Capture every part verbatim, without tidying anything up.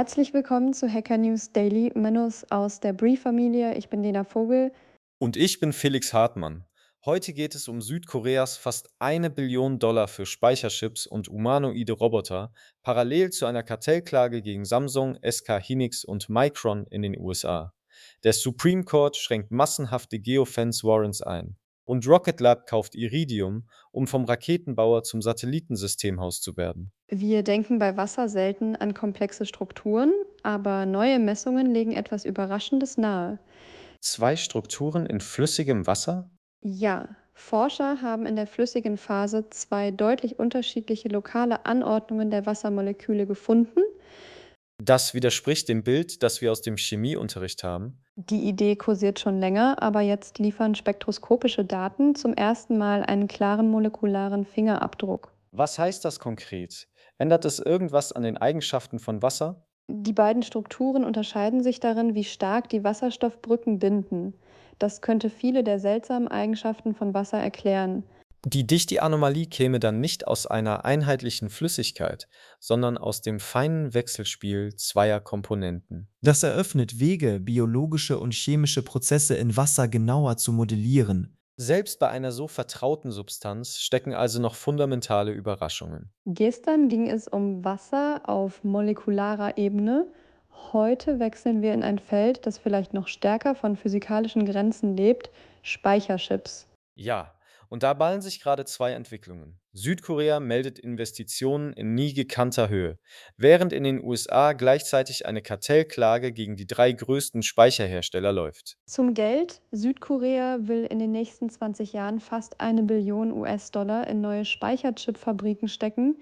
Herzlich willkommen zu Hacker News Daily, Minus aus der Brie-Familie. Ich bin Lena Vogel. Und ich bin Felix Hartmann. Heute geht es um Südkoreas fast eine Billion Dollar für Speicherchips und humanoide Roboter, parallel zu einer Kartellklage gegen Samsung, S K Hynix und Micron in den U S A. Der Supreme Court schränkt massenhafte Geofence Warrants ein. Und Rocket Lab kauft Iridium, um vom Raketenbauer zum Satellitensystemhaus zu werden. Wir denken bei Wasser selten an komplexe Strukturen, aber neue Messungen legen etwas Überraschendes nahe. Zwei Strukturen in flüssigem Wasser? Ja, Forscher haben in der flüssigen Phase zwei deutlich unterschiedliche lokale Anordnungen der Wassermoleküle gefunden. Das widerspricht dem Bild, das wir aus dem Chemieunterricht haben. Die Idee kursiert schon länger, aber jetzt liefern spektroskopische Daten zum ersten Mal einen klaren molekularen Fingerabdruck. Was heißt das konkret? Ändert es irgendwas an den Eigenschaften von Wasser? Die beiden Strukturen unterscheiden sich darin, wie stark die Wasserstoffbrücken binden. Das könnte viele der seltsamen Eigenschaften von Wasser erklären. Die Dichte-Anomalie käme dann nicht aus einer einheitlichen Flüssigkeit, sondern aus dem feinen Wechselspiel zweier Komponenten. Das eröffnet Wege, biologische und chemische Prozesse in Wasser genauer zu modellieren. Selbst bei einer so vertrauten Substanz stecken also noch fundamentale Überraschungen. Gestern ging es um Wasser auf molekularer Ebene. Heute wechseln wir in ein Feld, das vielleicht noch stärker von physikalischen Grenzen lebt: Speicherchips. Ja, und da ballen sich gerade zwei Entwicklungen. Südkorea meldet Investitionen in nie gekannter Höhe, während in den U S A gleichzeitig eine Kartellklage gegen die drei größten Speicherhersteller läuft. Zum Geld: Südkorea will in den nächsten zwanzig Jahren fast eine Billion U S-Dollar in neue Speicherchipfabriken stecken.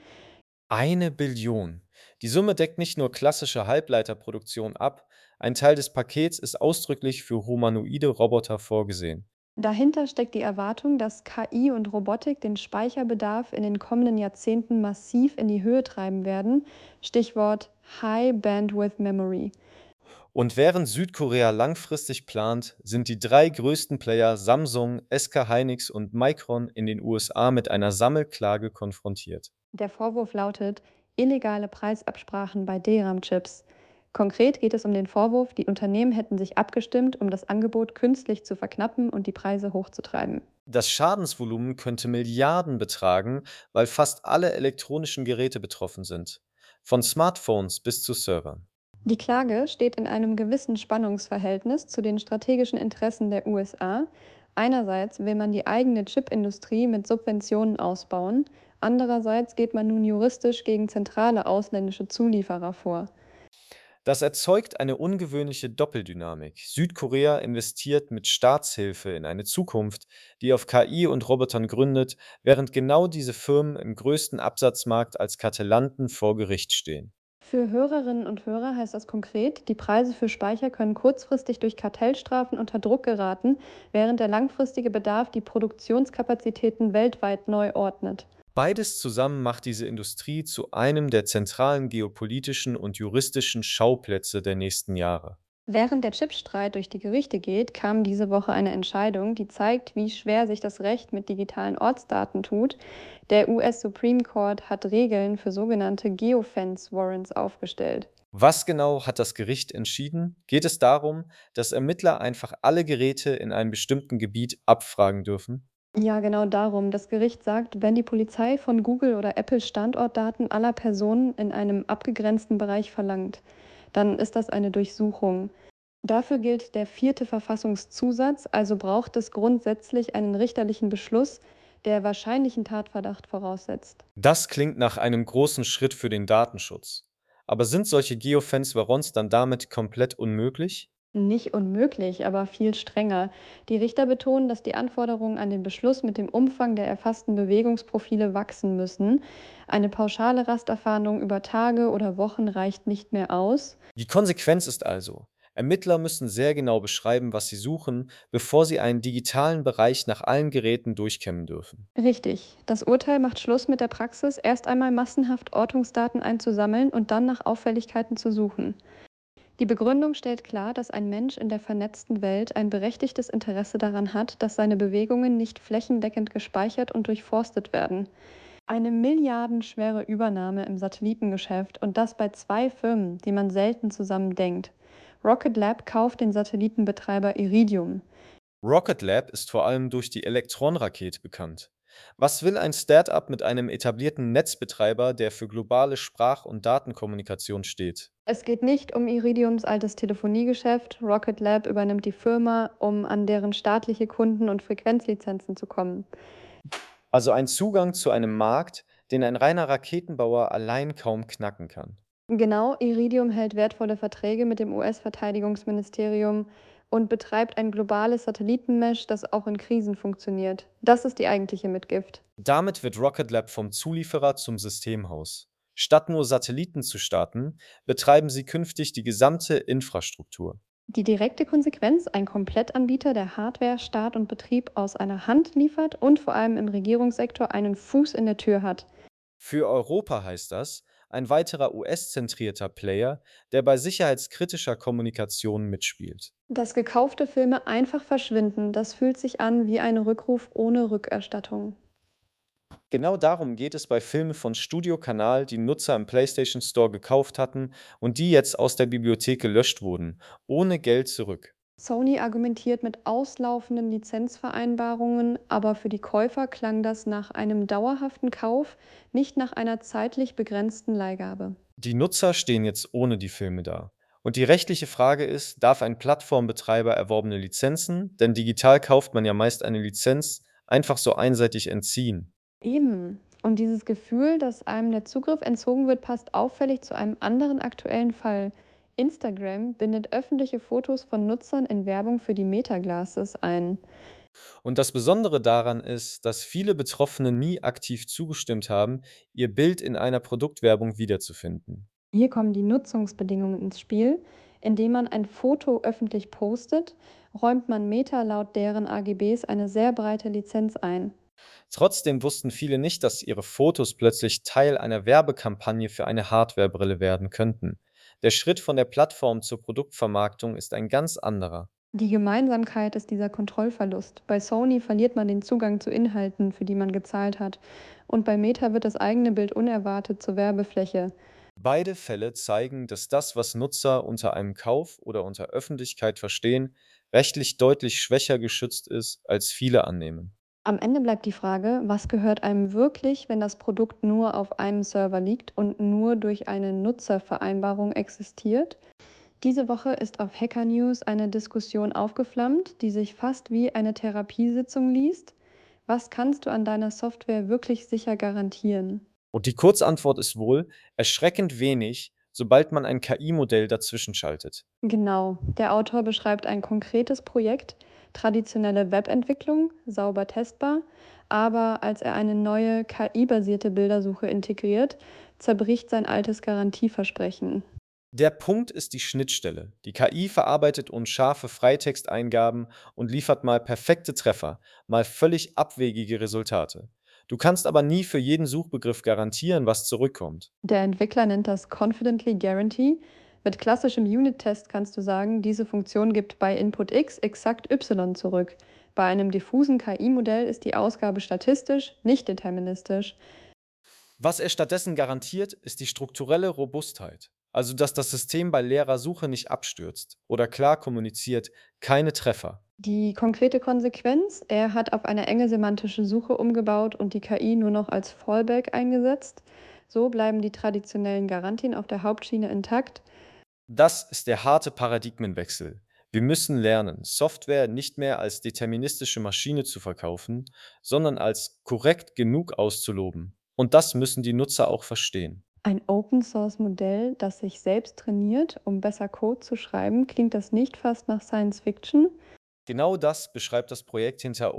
Eine Billion. Die Summe deckt nicht nur klassische Halbleiterproduktion ab, ein Teil des Pakets ist ausdrücklich für humanoide Roboter vorgesehen. Dahinter steckt die Erwartung, dass K I und Robotik den Speicherbedarf in den kommenden Jahrzehnten massiv in die Höhe treiben werden. Stichwort High Bandwidth Memory. Und während Südkorea langfristig plant, sind die drei größten Player Samsung, S K Hynix und Micron in den U S A mit einer Sammelklage konfrontiert. Der Vorwurf lautet illegale Preisabsprachen bei D RAM-Chips. Konkret geht es um den Vorwurf, die Unternehmen hätten sich abgestimmt, um das Angebot künstlich zu verknappen und die Preise hochzutreiben. Das Schadensvolumen könnte Milliarden betragen, weil fast alle elektronischen Geräte betroffen sind. Von Smartphones bis zu Servern. Die Klage steht in einem gewissen Spannungsverhältnis zu den strategischen Interessen der U S A. Einerseits will man die eigene Chipindustrie mit Subventionen ausbauen, andererseits geht man nun juristisch gegen zentrale ausländische Zulieferer vor. Das erzeugt eine ungewöhnliche Doppeldynamik. Südkorea investiert mit Staatshilfe in eine Zukunft, die auf K I und Robotern gründet, während genau diese Firmen im größten Absatzmarkt als Kartellanten vor Gericht stehen. Für Hörerinnen und Hörer heißt das konkret, die Preise für Speicher können kurzfristig durch Kartellstrafen unter Druck geraten, während der langfristige Bedarf die Produktionskapazitäten weltweit neu ordnet. Beides zusammen macht diese Industrie zu einem der zentralen geopolitischen und juristischen Schauplätze der nächsten Jahre. Während der Chipstreit durch die Gerichte geht, kam diese Woche eine Entscheidung, die zeigt, wie schwer sich das Recht mit digitalen Ortsdaten tut. Der U S Supreme Court hat Regeln für sogenannte Geofence Warrants aufgestellt. Was genau hat das Gericht entschieden? Geht es darum, dass Ermittler einfach alle Geräte in einem bestimmten Gebiet abfragen dürfen? Ja, genau darum. Das Gericht sagt, wenn die Polizei von Google oder Apple Standortdaten aller Personen in einem abgegrenzten Bereich verlangt, dann ist das eine Durchsuchung. Dafür gilt der vierte Verfassungszusatz, also braucht es grundsätzlich einen richterlichen Beschluss, der wahrscheinlichen Tatverdacht voraussetzt. Das klingt nach einem großen Schritt für den Datenschutz. Aber sind solche Geofence-Warrants dann damit komplett unmöglich? Nicht unmöglich, aber viel strenger. Die Richter betonen, dass die Anforderungen an den Beschluss mit dem Umfang der erfassten Bewegungsprofile wachsen müssen. Eine pauschale Rasterfahndung über Tage oder Wochen reicht nicht mehr aus. Die Konsequenz ist also, Ermittler müssen sehr genau beschreiben, was sie suchen, bevor sie einen digitalen Bereich nach allen Geräten durchkämmen dürfen. Richtig. Das Urteil macht Schluss mit der Praxis, erst einmal massenhaft Ortungsdaten einzusammeln und dann nach Auffälligkeiten zu suchen. Die Begründung stellt klar, dass ein Mensch in der vernetzten Welt ein berechtigtes Interesse daran hat, dass seine Bewegungen nicht flächendeckend gespeichert und durchforstet werden. Eine milliardenschwere Übernahme im Satellitengeschäft und das bei zwei Firmen, die man selten zusammen denkt. Rocket Lab kauft den Satellitenbetreiber Iridium. Rocket Lab ist vor allem durch die Elektron-Rakete bekannt. Was will ein Start-up mit einem etablierten Netzbetreiber, der für globale Sprach- und Datenkommunikation steht? Es geht nicht um Iridiums altes Telefoniegeschäft. Rocket Lab übernimmt die Firma, um an deren staatliche Kunden- und Frequenzlizenzen zu kommen. Also ein Zugang zu einem Markt, den ein reiner Raketenbauer allein kaum knacken kann. Genau, Iridium hält wertvolle Verträge mit dem U S-Verteidigungsministerium und betreibt ein globales Satellitenmesh, das auch in Krisen funktioniert. Das ist die eigentliche Mitgift. Damit wird Rocket Lab vom Zulieferer zum Systemhaus. Statt nur Satelliten zu starten, betreiben sie künftig die gesamte Infrastruktur. Die direkte Konsequenz, ein Komplettanbieter, der Hardware, Start und Betrieb aus einer Hand liefert und vor allem im Regierungssektor einen Fuß in der Tür hat. Für Europa heißt das, ein weiterer U S-zentrierter Player, der bei sicherheitskritischer Kommunikation mitspielt. Dass gekaufte Filme einfach verschwinden, das fühlt sich an wie ein Rückruf ohne Rückerstattung. Genau darum geht es bei Filmen von Studio Canal, die Nutzer im PlayStation Store gekauft hatten und die jetzt aus der Bibliothek gelöscht wurden, ohne Geld zurück. Sony argumentiert mit auslaufenden Lizenzvereinbarungen, aber für die Käufer klang das nach einem dauerhaften Kauf, nicht nach einer zeitlich begrenzten Leihgabe. Die Nutzer stehen jetzt ohne die Filme da. Und die rechtliche Frage ist, darf ein Plattformbetreiber erworbene Lizenzen, denn digital kauft man ja meist eine Lizenz, einfach so einseitig entziehen? Eben. Und dieses Gefühl, dass einem der Zugriff entzogen wird, passt auffällig zu einem anderen aktuellen Fall. Instagram bindet öffentliche Fotos von Nutzern in Werbung für die Meta-Glasses ein. Und das Besondere daran ist, dass viele Betroffene nie aktiv zugestimmt haben, ihr Bild in einer Produktwerbung wiederzufinden. Hier kommen die Nutzungsbedingungen ins Spiel. Indem man ein Foto öffentlich postet, räumt man Meta laut deren A G Bs eine sehr breite Lizenz ein. Trotzdem wussten viele nicht, dass ihre Fotos plötzlich Teil einer Werbekampagne für eine Hardwarebrille werden könnten. Der Schritt von der Plattform zur Produktvermarktung ist ein ganz anderer. Die Gemeinsamkeit ist dieser Kontrollverlust. Bei Sony verliert man den Zugang zu Inhalten, für die man gezahlt hat. Und bei Meta wird das eigene Bild unerwartet zur Werbefläche. Beide Fälle zeigen, dass das, was Nutzer unter einem Kauf oder unter Öffentlichkeit verstehen, rechtlich deutlich schwächer geschützt ist, als viele annehmen. Am Ende bleibt die Frage, was gehört einem wirklich, wenn das Produkt nur auf einem Server liegt und nur durch eine Nutzervereinbarung existiert? Diese Woche ist auf Hacker News eine Diskussion aufgeflammt, die sich fast wie eine Therapiesitzung liest. Was kannst du an deiner Software wirklich sicher garantieren? Und die Kurzantwort ist wohl erschreckend wenig, sobald man ein K I-Modell dazwischenschaltet. Genau, der Autor beschreibt ein konkretes Projekt, traditionelle Webentwicklung, sauber testbar, aber als er eine neue K I-basierte Bildersuche integriert, zerbricht sein altes Garantieversprechen. Der Punkt ist die Schnittstelle. Die K I verarbeitet unscharfe Freitexteingaben und liefert mal perfekte Treffer, mal völlig abwegige Resultate. Du kannst aber nie für jeden Suchbegriff garantieren, was zurückkommt. Der Entwickler nennt das Confidently Guarantee. Mit klassischem Unit-Test kannst du sagen, diese Funktion gibt bei Input X exakt Y zurück. Bei einem diffusen K I-Modell ist die Ausgabe statistisch, nicht deterministisch. Was er stattdessen garantiert, ist die strukturelle Robustheit. Also, dass das System bei leerer Suche nicht abstürzt oder klar kommuniziert, keine Treffer. Die konkrete Konsequenz, er hat auf eine enge semantische Suche umgebaut und die K I nur noch als Fallback eingesetzt. So bleiben die traditionellen Garantien auf der Hauptschiene intakt. Das ist der harte Paradigmenwechsel. Wir müssen lernen, Software nicht mehr als deterministische Maschine zu verkaufen, sondern als korrekt genug auszuloben. Und das müssen die Nutzer auch verstehen. Ein Open-Source-Modell, das sich selbst trainiert, um besser Code zu schreiben, klingt das nicht fast nach Science Fiction? Genau das beschreibt das Projekt hinter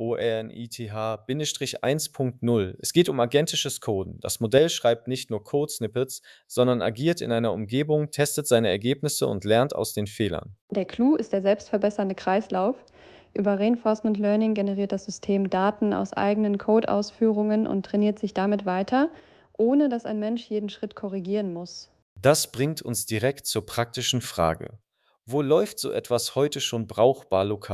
ORNITH eins Punkt null. Es geht um agentisches Coden. Das Modell schreibt nicht nur Code-Snippets, sondern agiert in einer Umgebung, testet seine Ergebnisse und lernt aus den Fehlern. Der Clou ist der selbstverbessernde Kreislauf. Über Reinforcement Learning generiert das System Daten aus eigenen Codeausführungen und trainiert sich damit weiter, ohne dass ein Mensch jeden Schritt korrigieren muss. Das bringt uns direkt zur praktischen Frage. Wo läuft so etwas heute schon brauchbar lokal?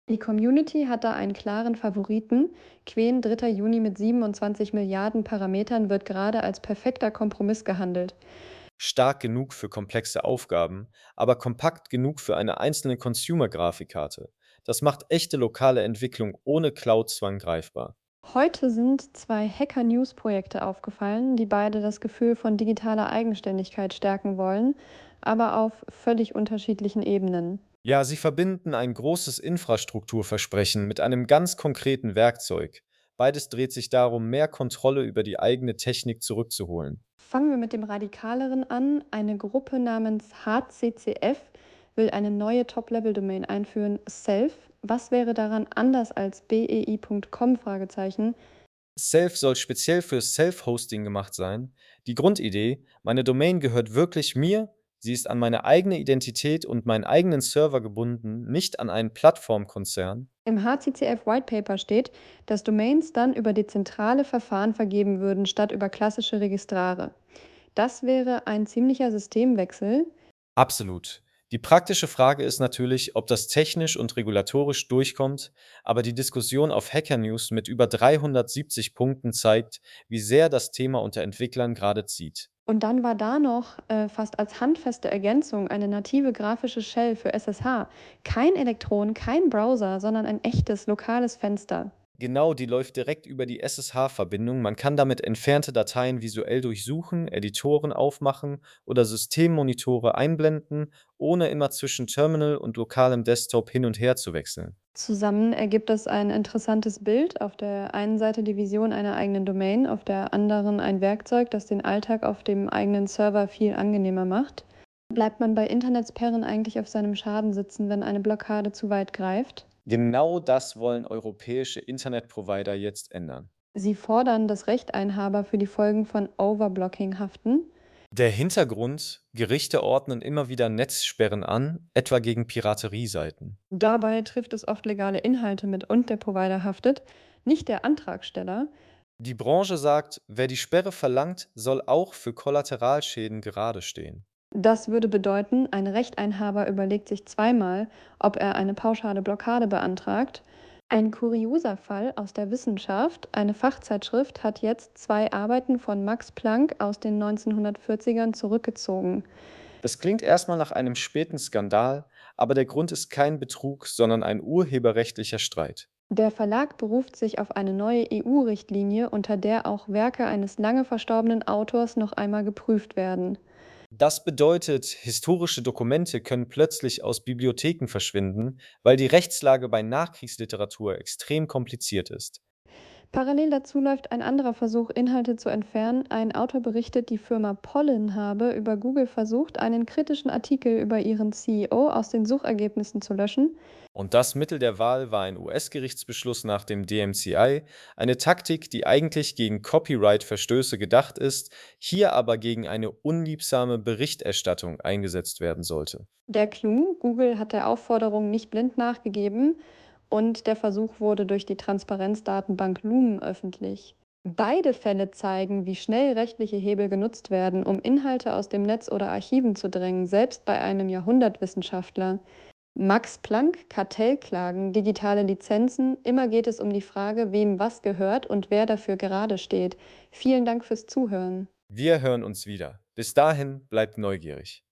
Die Community hat da einen klaren Favoriten. Qwen dritter Juni mit siebenundzwanzig Milliarden Parametern wird gerade als perfekter Kompromiss gehandelt. Stark genug für komplexe Aufgaben, aber kompakt genug für eine einzelne Consumer-Grafikkarte. Das macht echte lokale Entwicklung ohne Cloud-Zwang greifbar. Heute sind zwei Hacker-News-Projekte aufgefallen, die beide das Gefühl von digitaler Eigenständigkeit stärken wollen, aber auf völlig unterschiedlichen Ebenen. Ja, sie verbinden ein großes Infrastrukturversprechen mit einem ganz konkreten Werkzeug. Beides dreht sich darum, mehr Kontrolle über die eigene Technik zurückzuholen. Fangen wir mit dem Radikaleren an. Eine Gruppe namens H C C F will eine neue Top-Level-Domain einführen, Self. Was wäre daran anders als B E I Punkt com? Fragezeichen. Self soll speziell für Self-Hosting gemacht sein. Die Grundidee, meine Domain gehört wirklich mir, sie ist an meine eigene Identität und meinen eigenen Server gebunden, nicht an einen Plattformkonzern. Im H C C F White Paper steht, dass Domains dann über dezentrale Verfahren vergeben würden, statt über klassische Registrare. Das wäre ein ziemlicher Systemwechsel. Absolut. Die praktische Frage ist natürlich, ob das technisch und regulatorisch durchkommt, aber die Diskussion auf Hacker News mit über dreihundertsiebzig Punkten zeigt, wie sehr das Thema unter Entwicklern gerade zieht. Und dann war da noch äh, fast als handfeste Ergänzung eine native grafische Shell für S S H. Kein Elektron, kein Browser, sondern ein echtes lokales Fenster. Genau, die läuft direkt über die S S H-Verbindung. Man kann damit entfernte Dateien visuell durchsuchen, Editoren aufmachen oder Systemmonitore einblenden, ohne immer zwischen Terminal und lokalem Desktop hin und her zu wechseln. Zusammen ergibt das ein interessantes Bild. Auf der einen Seite die Vision einer eigenen Domain, auf der anderen ein Werkzeug, das den Alltag auf dem eigenen Server viel angenehmer macht. Bleibt man bei Internetsperren eigentlich auf seinem Schaden sitzen, wenn eine Blockade zu weit greift? Genau das wollen europäische Internetprovider jetzt ändern. Sie fordern das Recht, Einhaber für die Folgen von Overblocking haften. Der Hintergrund: Gerichte ordnen immer wieder Netzsperren an, etwa gegen Piraterieseiten. Dabei trifft es oft legale Inhalte mit und der Provider haftet, nicht der Antragsteller. Die Branche sagt, wer die Sperre verlangt, soll auch für Kollateralschäden gerade stehen. Das würde bedeuten, ein Rechteinhaber überlegt sich zweimal, ob er eine pauschale Blockade beantragt. Ein kurioser Fall aus der Wissenschaft: Eine Fachzeitschrift hat jetzt zwei Arbeiten von Max Planck aus den neunzehnhundertvierzigern zurückgezogen. Das klingt erstmal nach einem späten Skandal, aber der Grund ist kein Betrug, sondern ein urheberrechtlicher Streit. Der Verlag beruft sich auf eine neue E U-Richtlinie, unter der auch Werke eines lange verstorbenen Autors noch einmal geprüft werden. Das bedeutet, historische Dokumente können plötzlich aus Bibliotheken verschwinden, weil die Rechtslage bei Nachkriegsliteratur extrem kompliziert ist. Parallel dazu läuft ein anderer Versuch, Inhalte zu entfernen. Ein Autor berichtet, die Firma Pollen habe über Google versucht, einen kritischen Artikel über ihren C E O aus den Suchergebnissen zu löschen. Und das Mittel der Wahl war ein U S-Gerichtsbeschluss nach dem D M C I, eine Taktik, die eigentlich gegen Copyright-Verstöße gedacht ist, hier aber gegen eine unliebsame Berichterstattung eingesetzt werden sollte. Der Clou: Google hat der Aufforderung nicht blind nachgegeben und der Versuch wurde durch die Transparenzdatenbank Lumen öffentlich. Beide Fälle zeigen, wie schnell rechtliche Hebel genutzt werden, um Inhalte aus dem Netz oder Archiven zu drängen, selbst bei einem Jahrhundertwissenschaftler. Max Planck, Kartellklagen, digitale Lizenzen, immer geht es um die Frage, wem was gehört und wer dafür gerade steht. Vielen Dank fürs Zuhören. Wir hören uns wieder. Bis dahin bleibt neugierig.